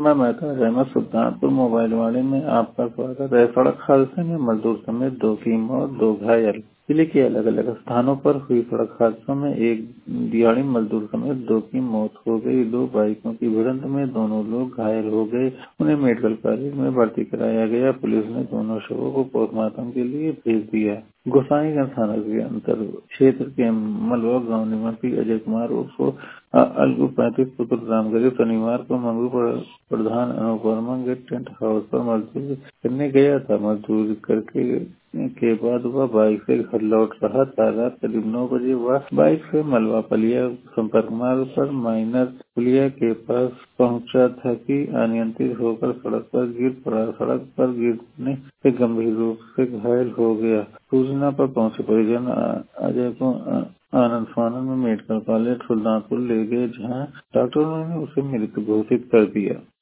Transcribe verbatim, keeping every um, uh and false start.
मैं मेहताज अहमद सुल्तानपुर मोबाइल वाले में आपका स्वागत है। सड़क हादसे में मजदूर समेत दो की मौत, दो घायल। जिले के अलग अलग स्थानों पर हुई सड़क हादसों में एक दिहाड़ी मजदूर समेत दो की मौत हो गई। दो बाइकों की भिड़ंत में दोनों लोग घायल हो गए। उन्हें मेडिकल कॉलेज में भर्ती कराया गया। पुलिस ने दोनों शवों को पोस्टमार्टम के लिए भेज दिया। गोसाईगंज थाना के अंतर क्षेत्र के मलवा गांव निवासी अजय कुमार उर्फ अलगू पैंतीस पुत्र रामगढ़ शनिवार को मंगू प्रधान अनूप वर्मा के टेंट हाउस पर मजदूरी करने गया था। मजदूरी करके के बाद वह बाइक से घर लौट रहा था। रात करीब नौ बजे वह बाइक से मलवा पलिया संपर्क मार्ग पर माइनर पुलिया के पास पहुंचा था कि अनियंत्रित होकर सड़क पर गिर पड़ा। सड़क पर गिरने से गंभीर रूप से घायल हो गया। सूचना पर पहुंचे परिजन अजय को आनंद फानंद में मेडिकल कॉलेज सुल्तानपुर ले गए, जहां डॉक्टरों ने उसे मृत घोषित कर दिया।